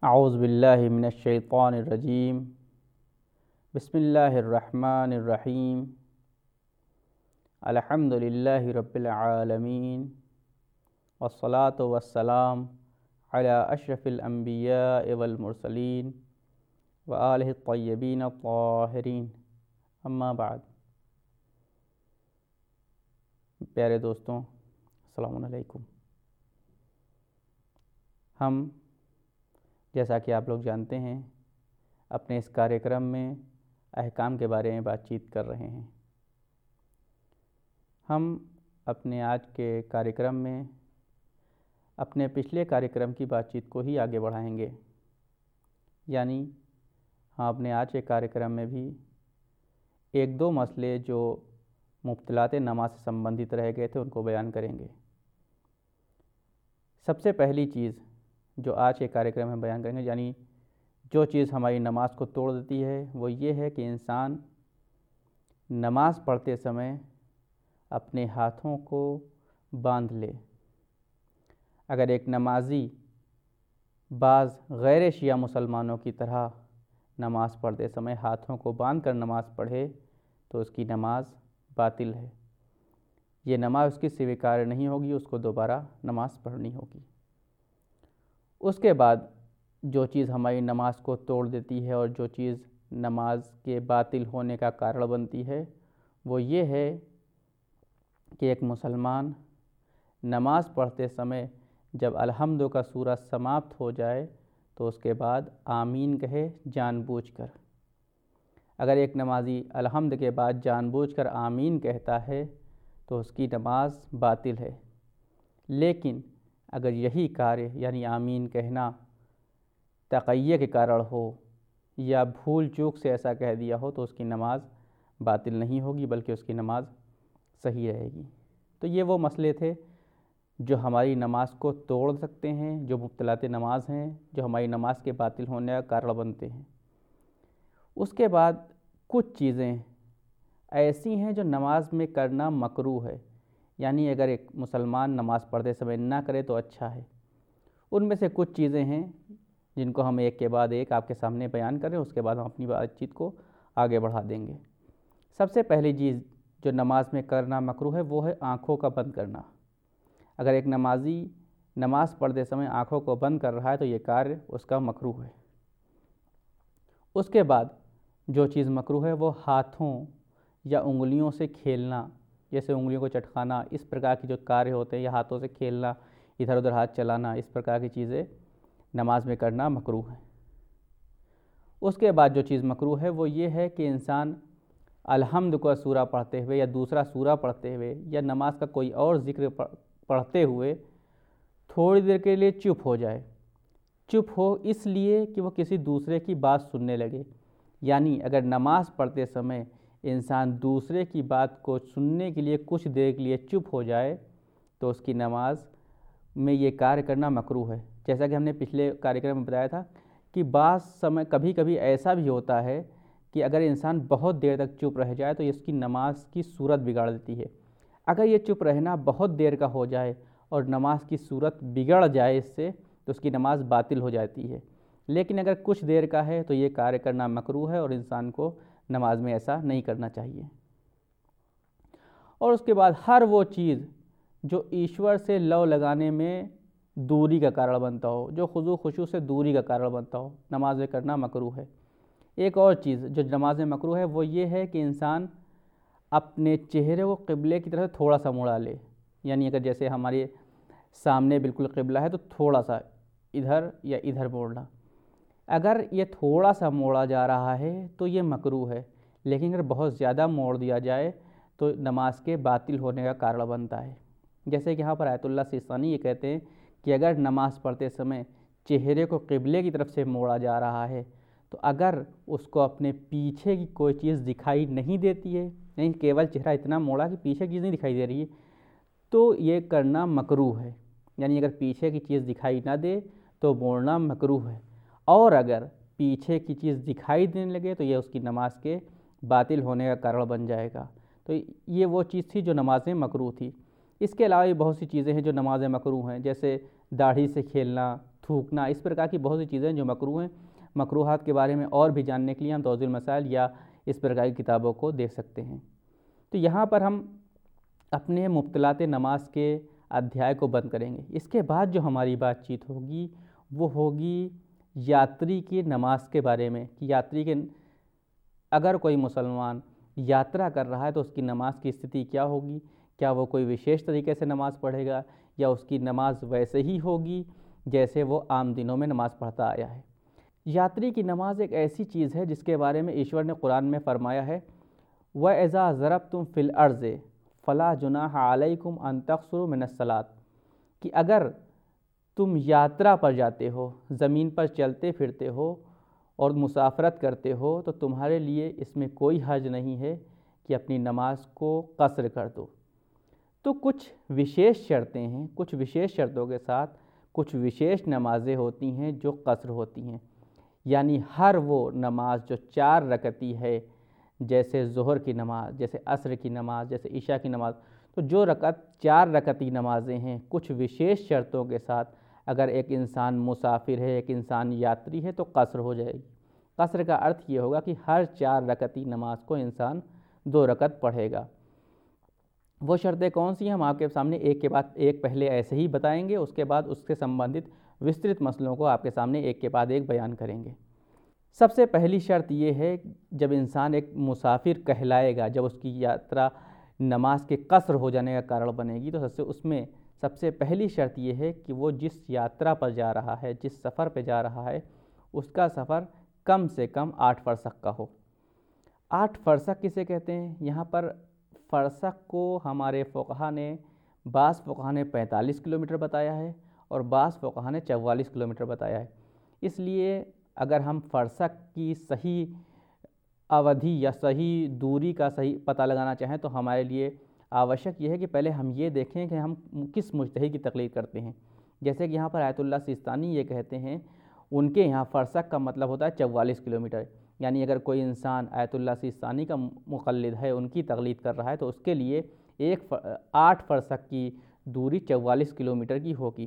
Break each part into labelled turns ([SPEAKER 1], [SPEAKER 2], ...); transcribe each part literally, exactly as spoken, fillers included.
[SPEAKER 1] औज़ु बिल्लाहि मिनश्शैतानिर्रजीम बिस्मिल्लाहिर्रहमानिर्रहीम अल्हम्दुलिल्लाहि रब्बिल आलमीन वस्सलातु वस्सलाम अला अशरफिल अंबिया'i वल मुरसलीन व आलिहि तय्यबीन ताहिरीन अम्मा बाद। प्यारे दोस्तों, अस्सलामु अलैकुम। हम जैसा कि आप लोग जानते हैं अपने इस कार्यक्रम में अहकाम के बारे में बातचीत कर रहे हैं। हम अपने आज के कार्यक्रम में अपने पिछले कार्यक्रम की बातचीत को ही आगे बढ़ाएंगे, यानी हम अपने आज के कार्यक्रम में भी एक दो मसले जो मुब्तलात नमाज से संबंधित रह गए थे उनको बयान करेंगे। सबसे पहली चीज़ जो आज के कार्यक्रम में बयान करेंगे, यानी जो चीज़ हमारी नमाज को तोड़ देती है, वो ये है कि इंसान नमाज पढ़ते समय अपने हाथों को बांध ले। अगर एक नमाजी बाज़ गैर शिया मुसलमानों की तरह नमाज पढ़ते समय हाथों को बांध कर नमाज पढ़े तो उसकी नमाज बातिल है। ये नमाज उसकी स्वीकार नहीं होगी, उसको दोबारा नमाज पढ़नी होगी। उसके बाद जो चीज़ हमारी नमाज को तोड़ देती है और जो चीज़ नमाज के बातिल होने का कारण बनती है वो ये है कि एक मुसलमान नमाज पढ़ते समय जब अलहम्दु का सूरा समाप्त हो जाए तो उसके बाद आमीन कहे जानबूझकर। अगर एक नमाजी अलहम्द के बाद जानबूझकर आमीन कहता है तो उसकी नमाज बातिल है। लेकिन अगर यही कार्य यानी आमीन कहना तक़य्युर के कारण हो या भूल चूक से ऐसा कह दिया हो तो उसकी नमाज बातिल नहीं होगी, बल्कि उसकी नमाज सही रहेगी। तो ये वो मसले थे जो हमारी नमाज को तोड़ सकते हैं, जो मुब्तलात नमाज हैं, जो हमारी नमाज के बातिल होने का कारण बनते हैं। उसके बाद कुछ चीज़ें ऐसी हैं जो नमाज में करना मकरूह है, यानी अगर एक मुसलमान नमाज़ पढ़ते समय ना करे तो अच्छा है। उनमें से कुछ चीज़ें हैं जिनको हम एक के बाद एक आपके सामने बयान करें, उसके बाद हम अपनी बातचीत को आगे बढ़ा देंगे। सबसे पहली चीज़ जो नमाज में करना मकरूह है वो है आँखों का बंद करना। अगर एक नमाजी नमाज़ पढ़ते समय आँखों को बंद कर रहा है तो ये कार्य उसका मकरूह है। उसके बाद जो चीज़ मकरूह है वो हाथों या उंगलियों से खेलना, जैसे उंगलियों को चटकाना, इस प्रकार की जो कार्य होते हैं, या हाथों से खेलना, इधर उधर हाथ चलाना, इस प्रकार की चीज़ें नमाज में करना मकरूह है। उसके बाद जो चीज़ मकरूह है वो ये है कि इंसान अलहम्द का सूरा पढ़ते हुए या दूसरा सूरा पढ़ते हुए या नमाज का कोई और ज़िक्र पढ़ते हुए थोड़ी देर के लिए चुप हो जाए। चुप हो इसलिए कि वो किसी दूसरे की बात सुनने लगे। यानी अगर नमाज पढ़ते समय इंसान दूसरे की बात को सुनने के लिए कुछ देर के लिए चुप हो जाए तो उसकी नमाज में ये कार्य करना मकरूह है। जैसा कि हमने पिछले कार्यक्रम में बताया था कि बाज़ समय कभी कभी ऐसा भी होता है कि अगर इंसान बहुत देर तक चुप रह जाए तो इसकी नमाज की सूरत बिगाड़ देती है। अगर ये चुप रहना बहुत देर का हो जाए और नमाज की सूरत बिगड़ जाए इससे तो उसकी नमाज बातिल हो जाती है। लेकिन अगर कुछ देर का है तो ये कार्य करना मकरूह है और इंसान को नमाज में ऐसा नहीं करना चाहिए। और उसके बाद हर वो चीज़ जो ईश्वर से लव लगाने में दूरी का कारण बनता हो, जो खुजू खुशू से दूरी का कारण बनता हो, नमाज में करना मकरूह है। एक और चीज़ जो नमाज में मकरूह है वो ये है कि इंसान अपने चेहरे को क़िबले की तरफ थोड़ा सा मुड़ा ले। यानी अगर जैसे हमारे सामने बिल्कुल क़िबला है तो थोड़ा सा इधर या इधर मोड़ना। अगर ये थोड़ा सा मोड़ा जा रहा है तो ये मकरूह है, लेकिन अगर बहुत ज़्यादा मोड़ दिया जाए तो नमाज के बातिल होने का कारण बनता है। जैसे कि यहाँ पर आयतुल्लाह सिस्तानी ये कहते हैं कि अगर नमाज़ पढ़ते समय चेहरे को क़िबले की तरफ से मोड़ा जा रहा है तो अगर उसको अपने पीछे की कोई चीज़ दिखाई नहीं देती है, नहीं केवल चेहरा इतना मोड़ा कि पीछे की चीज़ नहीं दिखाई दे रही है, तो ये करना मकरूह है। यानी अगर पीछे की चीज़ दिखाई ना दे तो मोड़ना मकरूह है, और अगर पीछे की चीज़ दिखाई देने लगे तो यह उसकी नमाज के बातिल होने का कारण बन जाएगा। तो ये वो चीज़ थी जो नमाज में मकरूह थी। इसके अलावा भी बहुत सी चीज़ें हैं जो नमाज में मकरूह हैं, जैसे दाढ़ी से खेलना, थूकना, इस प्रकार की बहुत सी चीज़ें जो मकरूह हैं। मकरूहात के बारे में और भी जानने के लिए हम तौज़ील मसाइल या इस प्रकार की किताबों को देख सकते हैं। तो यहाँ पर हम अपने मुब्तलात नमाज के अध्याय को बंद करेंगे। इसके बाद जो हमारी बातचीत होगी वो होगी यात्री की नमाज के बारे में कि यात्री के अगर कोई मुसलमान यात्रा कर रहा है तो उसकी नमाज की स्थिति क्या होगी, क्या वो कोई विशेष तरीके से नमाज़ पढ़ेगा या उसकी नमाज वैसे ही होगी जैसे वो आम दिनों में नमाज़ पढ़ता आया है। यात्री की नमाज एक ऐसी चीज़ है जिसके बारे में ईश्वर ने कुरान में फ़रमाया है, व एज़ा ज़रबतुम फ़िल अर्ज़ फ़ला जुनाह अलैकुम अन तक़सुरू मिनस्सलात, कि अगर तुम यात्रा पर जाते हो, ज़मीन पर चलते फिरते हो और मुसाफरत करते हो, तो तुम्हारे लिए इसमें कोई हर्ज नहीं है कि अपनी नमाज को कसर कर दो। तो कुछ विशेष शर्तें हैं, कुछ विशेष शर्तों के साथ कुछ विशेष नमाज़ें होती हैं जो कसर होती हैं। यानी हर वो नमाज जो चार रकती है, जैसे ज़ोहर की नमाज, जैसे असर की नमाज, जैसे इशा की नमाज, तो जो रकत चार रकती नमाज़ें हैं कुछ विशेष शर्तों के साथ अगर एक इंसान मुसाफिर है, एक इंसान यात्री है, तो कसर हो जाएगी। कसर का अर्थ ये होगा कि हर चार रकती नमाज को इंसान दो रकत पढ़ेगा। वो शर्तें कौन सी हैं हम आपके सामने एक के बाद एक पहले ऐसे ही बताएंगे, उसके बाद उससे संबंधित विस्तृत मसलों को आपके सामने एक के बाद एक बयान करेंगे। सबसे पहली शर्त ये है, जब इंसान एक मुसाफिर कहलाएगा, जब उसकी यात्रा नमाज के कसर हो जाने का कारण बनेगी, तो सबसे उसमें सबसे पहली शर्त ये है कि वो जिस यात्रा पर जा रहा है, जिस सफ़र पर जा रहा है, उसका सफ़र कम से कम आठ फरसक का हो। आठ फरसक किसे कहते हैं? यहाँ पर फ़रसक को हमारे फ़ुक़हा ने, बाज़ फ़ुक़हा ने पैंतालीस किलोमीटर बताया है और बाज़ फ़ुक़हा ने चवालीस किलोमीटर बताया है। इसलिए अगर हम फ़रसक की सही अवधि या सही दूरी का सही पता लगाना चाहें तो हमारे लिए आवश्यक ये है कि पहले हम ये देखें कि हम किस मुज्तहिद की तक़लीद करते हैं। जैसे कि यहाँ पर आयतुल्लाह सिस्तानी ये कहते हैं, उनके यहाँ फ़रसक का मतलब होता है चवालीस किलोमीटर। यानी अगर कोई इंसान आयतुल्लाह सिस्तानी का मुक़ल्लिद है, उनकी तक़लीद कर रहा है, तो उसके लिए एक आठ फ़रसक की दूरी चवालीस किलोमीटर की होगी।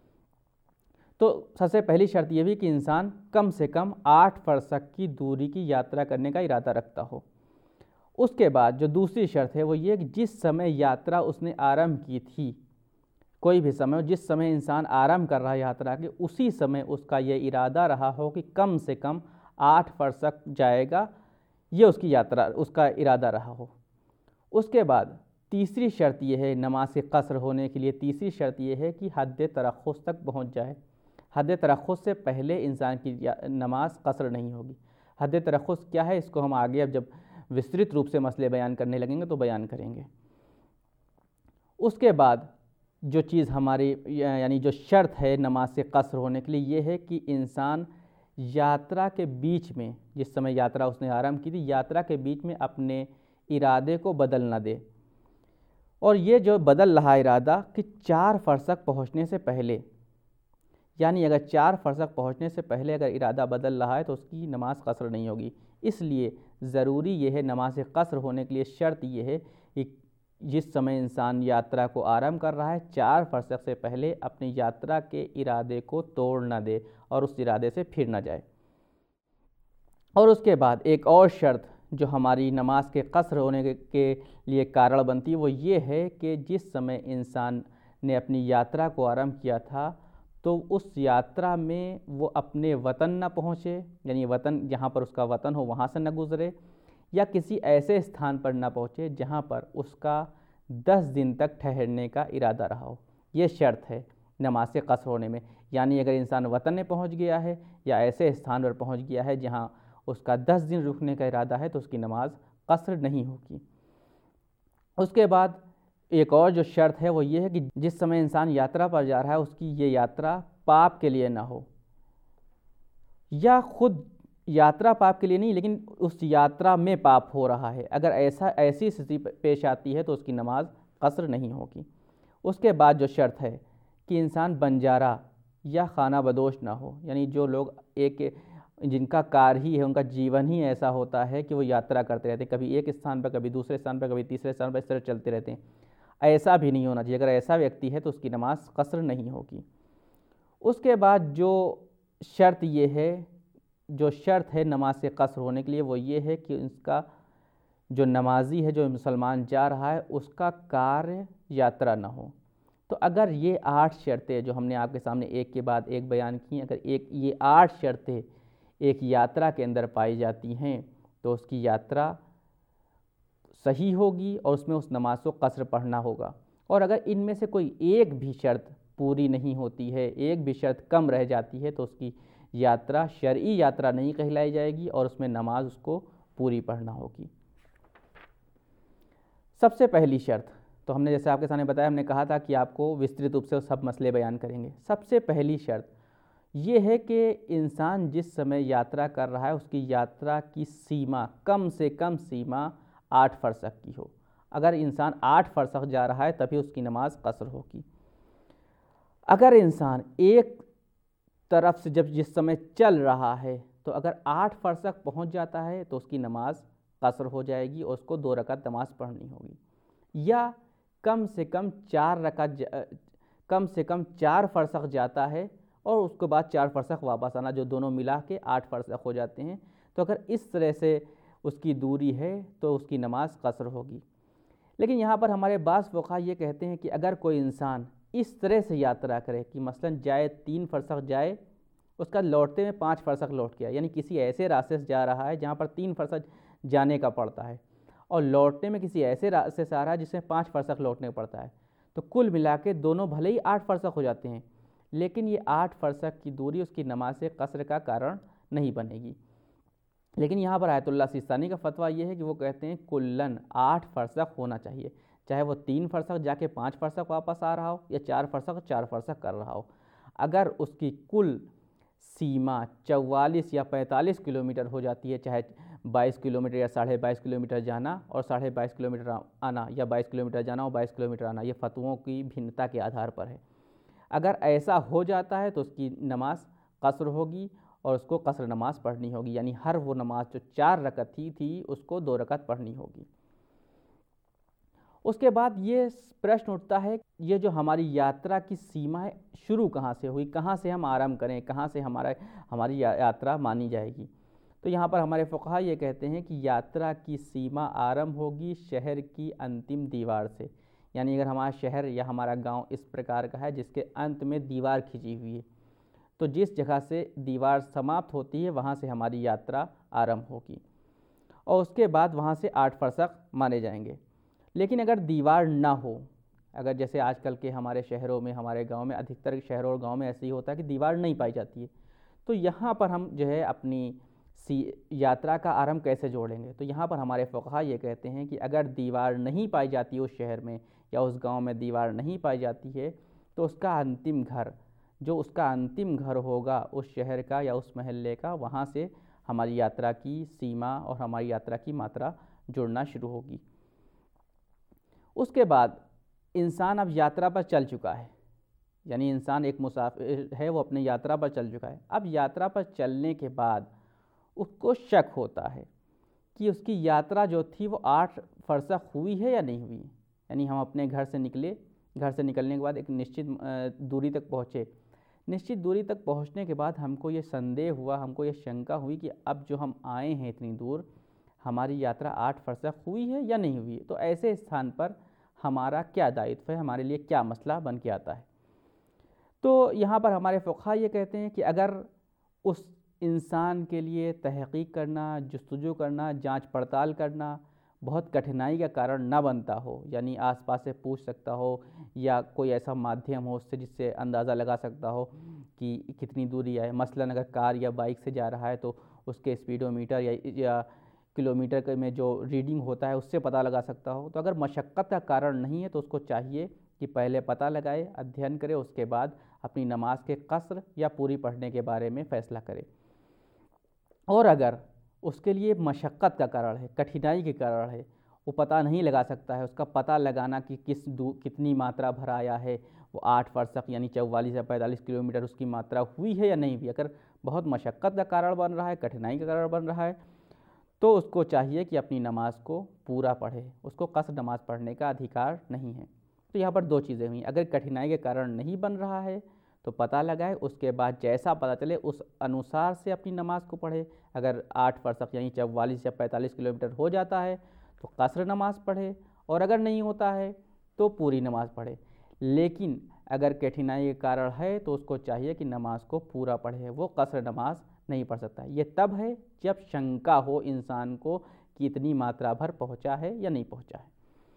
[SPEAKER 1] तो सबसे पहली शर्त यह भी कि इंसान कम से कम आठ फरसक की दूरी की यात्रा करने का इरादा रखता हो। उसके बाद जो दूसरी शर्त है वो ये कि जिस समय यात्रा उसने आरंभ की थी, कोई भी समय, जिस समय इंसान आरंभ कर रहा है यात्रा के, उसी समय उसका ये इरादा रहा हो कि कम से कम आठ फरसक जाएगा, ये उसकी यात्रा, उसका इरादा रहा हो। उसके बाद तीसरी शर्त यह है नमाज के कसर होने के लिए, तीसरी शर्त यह है कि हद तरख़्ख़ुस तक पहुँच जाए। हद तरख़्ख़ुस से पहले इंसान की नमाज कसर नहीं होगी। हद तरख़्ख़ुस क्या है, इसको हम आगे अब जब विस्तृत रूप से मसले बयान करने लगेंगे तो बयान करेंगे। उसके बाद जो चीज़ हमारी यानी जो शर्त है नमाज से कसर होने के लिए, ये है कि इंसान यात्रा के बीच में, जिस समय यात्रा उसने आरंभ की थी, यात्रा के बीच में अपने इरादे को बदल न दे। और ये जो बदल रहा इरादा कि चार फरसक पहुँचने से पहले, यानी अगर चार फरसक पहुँचने से पहले अगर इरादा बदल रहा है तो उसकी नमाज कसर नहीं होगी। इसलिए ज़रूरी ये है, नमाज कसर होने के लिए शर्त ये है कि जिस समय इंसान यात्रा को आरंभ कर रहा है, चार फरसक से पहले अपनी यात्रा के इरादे को तोड़ न दे और उस इरादे से फिर न जाए। और उसके बाद एक और शर्त जो हमारी नमाज के कसर होने के लिए कारण बनती है वो ये है कि जिस समय इंसान ने अपनी यात्रा को आरंभ किया था तो उस यात्रा में वो अपने वतन न पहुँचे, यानी वतन जहाँ पर उसका वतन हो वहाँ से न गुज़रे, या किसी ऐसे स्थान पर न पहुँचे जहाँ पर उसका दस दिन तक ठहरने का इरादा रहा हो। ये शर्त है नमाज से कसर होने में। यानी अगर इंसान वतन में पहुँच गया है या ऐसे स्थान पर पहुँच गया है जहाँ उसका दस दिन रुकने का इरादा है तो उसकी नमाज कसर नहीं होगी। उसके बाद एक और जो शर्त है वो ये है कि जिस समय इंसान यात्रा पर जा रहा है उसकी ये यात्रा पाप के लिए ना हो, या खुद यात्रा पाप के लिए नहीं लेकिन उस यात्रा में पाप हो रहा है। अगर ऐसा ऐसी स्थिति पेश आती है तो उसकी नमाज कसर नहीं होगी। उसके बाद जो शर्त है कि इंसान बंजारा या खाना बदोश ना हो, यानी जो लोग एक जिनका कार ही है, उनका जीवन ही ऐसा होता है कि वो यात्रा करते रहते हैं, कभी एक स्थान पर, कभी दूसरे स्थान पर, कभी तीसरे स्थान पर, इस तरह चलते रहते हैं। ऐसा भी नहीं होना चाहिए। अगर ऐसा व्यक्ति है तो उसकी नमाज कसर नहीं होगी। उसके बाद जो शर्त ये है, जो शर्त है नमाज से कसर होने के लिए, वो ये है कि इसका जो नमाजी है, जो मुसलमान जा रहा है, उसका कार्य यात्रा ना हो। तो अगर ये आठ शर्तें जो हमने आपके सामने एक के बाद एक बयान की, अगर एक ये आठ शर्तें एक यात्रा के अंदर पाई जाती हैं तो उसकी यात्रा सही होगी और उसमें उस नमाज को कसर पढ़ना होगा। और अगर इनमें से कोई एक भी शर्त पूरी नहीं होती है, एक भी शर्त कम रह जाती है, तो उसकी यात्रा शरई यात्रा नहीं कहलाई जाएगी और उसमें नमाज उसको पूरी पढ़ना होगी। सबसे पहली शर्त तो हमने जैसे आपके सामने बताया, हमने कहा था कि आपको विस्तृत रूप से सब मसले बयान करेंगे। सबसे पहली शर्त ये है कि इंसान जिस समय यात्रा कर रहा है उसकी यात्रा की सीमा कम से कम सीमा आठ फरसख की हो। अगर इंसान आठ फरसख जा रहा है तभी उसकी नमाज कसर होगी। अगर इंसान एक तरफ से जब जिस समय चल रहा है तो अगर आठ फरसख पहुंच जाता है तो उसकी नमाज कसर हो जाएगी और उसको दो रकात नमाज पढ़नी होगी। या कम से कम चार रकात कम से कम चार फरसख जाता है और उसके बाद चार फरसख वापस आना, जो दोनों मिला के आठ फरसख हो जाते हैं। तो अगर इस तरह से उसकी दूरी है तो उसकी नमाज कसर होगी। लेकिन यहाँ पर हमारे बाज़ फ़ुक़हा ये कहते हैं कि अगर कोई इंसान इस तरह से यात्रा करे कि मसलन जाए तीन फरसख जाए, उसका लौटते में पाँच फरसख लौट गया, यानी किसी ऐसे रास्ते से जा रहा है जहाँ पर तीन फरसख जाने का पड़ता है और लौटने में किसी ऐसे रास्ते से आ रहा है जिसमें पाँच फरसख लौटने का पड़ता है, तो कुल मिला के दोनों भले ही आठ फरसख हो जाते हैं, लेकिन ये आठ फरसख की दूरी उसकी नमाज से कसर का कारण नहीं बनेगी। लेकिन यहाँ पर आयतुल्लाह सिस्तानी का फतवा ये है कि वो कहते हैं कुल्लन आठ फरसख होना चाहिए, चाहे वो तीन फरसख जाके पाँच फरसख वापस आ रहा हो या चार फरसख चार फरसख कर रहा हो। अगर उसकी कुल सीमा चौवालीस या पैंतालीस किलोमीटर हो जाती है, चाहे बाईस किलोमीटर या साढ़े बाईस किलोमीटर जाना और साढ़े बाईस किलोमीटर आना या बाईस किलोमीटर जाना और बाईस किलोमीटर आना, ये फतवों की भिन्नता के आधार पर है। अगर ऐसा हो जाता है तो उसकी नमाज कसर होगी और उसको कसर नमाज पढ़नी होगी, यानी हर वो नमाज जो चार रकत थी थी उसको दो रकत पढ़नी होगी। उसके बाद ये प्रश्न उठता है, ये जो हमारी यात्रा की सीमा है शुरू कहाँ से हुई, कहाँ से हम आरंभ करें, कहाँ से हमारा हमारी या, यात्रा मानी जाएगी। तो यहाँ पर हमारे फ़ुक़हा ये कहते हैं कि यात्रा की सीमा आरंभ होगी शहर की अंतिम दीवार से। यानी अगर हमारा शहर या हमारा गांव इस प्रकार का है जिसके अंत में दीवार खिंची हुई है, तो जिस जगह से दीवार समाप्त होती है वहाँ से हमारी यात्रा आरंभ होगी और उसके बाद वहाँ से आठ फरसख माने जाएंगे। लेकिन अगर दीवार ना हो, अगर जैसे आजकल के हमारे शहरों में, हमारे गांव में, अधिकतर शहरों और गांव में ऐसे ही होता है कि दीवार नहीं पाई जाती है, तो यहाँ पर हम जो है अपनी सी यात्रा का आरंभ कैसे जोड़ेंगे। तो यहाँ पर हमारे फ़ुक़हा ये कहते हैं कि अगर दीवार नहीं पाई जाती उस शहर में या उस गांव में दीवार नहीं पाई जाती है तो उसका अंतिम घर, जो उसका अंतिम घर होगा उस शहर का या उस महल्ले का, वहाँ से हमारी यात्रा की सीमा और हमारी यात्रा की मात्रा जुड़ना शुरू होगी। उसके बाद इंसान अब यात्रा पर चल चुका है, यानी इंसान एक मुसाफिर है, वो अपनी यात्रा पर चल चुका है। अब यात्रा पर चलने के बाद उसको शक होता है कि उसकी यात्रा जो थी वो आठ फरसख हुई है या नहीं हुई। यानी हम अपने घर से निकले, घर से निकलने के बाद एक निश्चित दूरी तक पहुँचे, निश्चित दूरी तक पहुँचने के बाद हमको ये संदेह हुआ, हमको ये शंका हुई कि अब जो हम आए हैं इतनी दूर, हमारी यात्रा आठ फरसख हुई है या नहीं हुई है। तो ऐसे स्थान पर हमारा क्या दायित्व है, हमारे लिए क्या मसला बन के आता है। तो यहाँ पर हमारे फ़ुक़हा ये कहते हैं कि अगर उस इंसान के लिए तहक़ीक़ करना, जुस्तजू करना, जांच पड़ताल करना बहुत कठिनाई का कारण ना बनता हो, यानी आसपास से पूछ सकता हो या कोई ऐसा माध्यम हो उससे जिससे अंदाज़ा लगा सकता हो कि कितनी दूरी है। मसलन अगर कार या बाइक से जा रहा है तो उसके स्पीडोमीटर या, या किलोमीटर के में जो रीडिंग होता है उससे पता लगा सकता हो। तो अगर मशक्क़त का कारण नहीं है तो उसको चाहिए कि पहले पता लगाए, अध्ययन करे, उसके बाद अपनी नमाज के कसर या पूरी पढ़ने के बारे में फ़ैसला करे। और अगर उसके लिए मशक्क़त का कारण है, कठिनाई के कारण है, वो पता नहीं लगा सकता है, उसका पता लगाना कि किस दू कितनी मात्रा भर आया है, वो आठ फरसख यानी चौवालीस या पैंतालीस किलोमीटर उसकी मात्रा हुई है या नहीं हुई, अगर बहुत मशक्क़त का कारण बन रहा है, कठिनाई का कारण बन रहा है, तो उसको चाहिए कि अपनी नमाज को पूरा पढ़े, उसको कसर नमाज पढ़ने का अधिकार नहीं है। तो यहाँ पर दो चीज़ें हुई, अगर कठिनाई के कारण नहीं बन रहा है तो पता लगाए, उसके बाद जैसा पता चले उस अनुसार से अपनी नमाज़ को पढ़े। अगर आठ फरसक यानी चवालीस या पैंतालीस किलोमीटर हो जाता है तो कसर नमाज़ पढ़े, और अगर नहीं होता है तो पूरी नमाज़ पढ़े। लेकिन अगर कठिनाई के कारण है तो उसको चाहिए कि नमाज को पूरा पढ़े, वो कसर नमाज नहीं पढ़ सकता। ये तब है जब शंका हो इंसान को कि इतनी मात्रा भर पहुंचा है या नहीं पहुंचा है।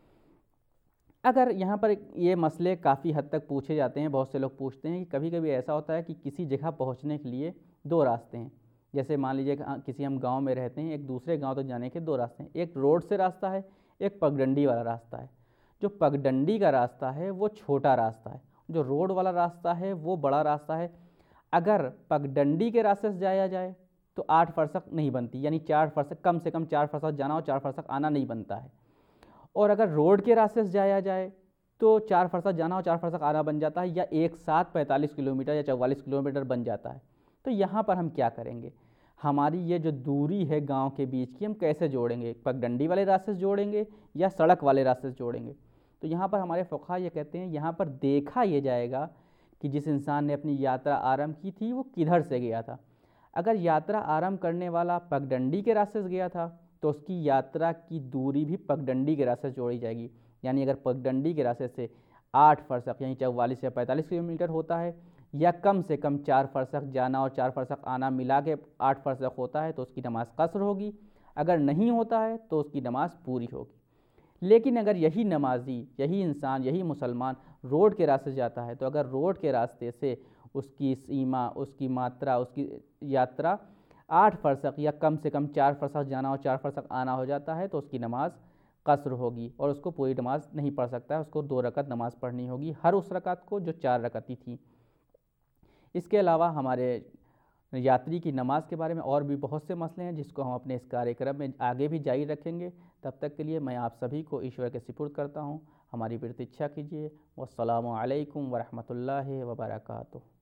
[SPEAKER 1] अगर यहाँ पर ये मसले काफ़ी हद तक पूछे जाते हैं, बहुत से लोग पूछते हैं कि कभी कभी ऐसा होता है कि किसी जगह पहुँचने के लिए दो रास्ते हैं। जैसे मान लीजिए किसी हम गांव में रहते हैं, एक दूसरे गांव तक जाने के दो रास्ते हैं, एक रोड से रास्ता है, एक पगडंडी वाला रास्ता है। जो पगडंडी का रास्ता है वो छोटा रास्ता है, जो रोड वाला रास्ता है वो बड़ा रास्ता है। अगर पगडंडी के रास्ते से जाया जाए तो आठ फरसक नहीं बनती, यानी चार फरसक, कम से कम चार फरसक जाना और चार फरसक आना नहीं बनता है। और अगर रोड के रास्ते से जाया जाए तो चार फरसक जाना और चार फरसक आना बन जाता है, या एक साथ पैंतालीस किलोमीटर या चौवालीस किलोमीटर बन जाता है। तो यहाँ पर हम क्या करेंगे, हमारी ये जो दूरी है गांव के बीच की, हम कैसे जोड़ेंगे, पगडंडी वाले रास्ते से जोड़ेंगे या सड़क वाले रास्ते से जोड़ेंगे। तो यहाँ पर हमारे फ़ुक़हा ये कहते हैं, यहाँ पर देखा ये जाएगा कि जिस इंसान ने अपनी यात्रा आरंभ की थी वो किधर से गया था। अगर यात्रा आरंभ करने वाला पगडंडी के रास्ते से गया था तो उसकी यात्रा की दूरी भी पगडंडी के रास्ते से जोड़ी जाएगी। यानी अगर पगडंडी के रास्ते से आठ फरसक यानी चौवालीस या पैंतालीस किलोमीटर होता है, या कम से कम चार फरसक जाना और चार फरसक आना मिला के आठ फरसक होता है, तो उसकी नमाज़ कसर होगी। अगर नहीं होता है तो उसकी नमाज़ पूरी होगी। लेकिन अगर यही नमाजी, यही इंसान, यही मुसलमान रोड के रास्ते जाता है, तो अगर रोड के रास्ते से उसकी सीमा, उसकी मात्रा, उसकी यात्रा आठ फरसक या कम से कम चार फरसक जाना और चार फरसक आना हो जाता है, तो उसकी नमाज़ कसर होगी और उसको पूरी नमाज नहीं पढ़ सकता है, उसको दो रकत नमाज़ पढ़नी होगी, हर उस रकत को जो चार रकती थी। इसके अलावा हमारे यात्री की नमाज के बारे में और भी बहुत से मसले हैं जिसको हम अपने इस कार्यक्रम में आगे भी जारी रखेंगे। तब तक के लिए मैं आप सभी को ईश्वर के सुपुर्द करता हूँ। हमारी प्रतीक्षा कीजिए। वस्सलामु अलैकुम वरहमतुल्लाहि वबरकातुहू।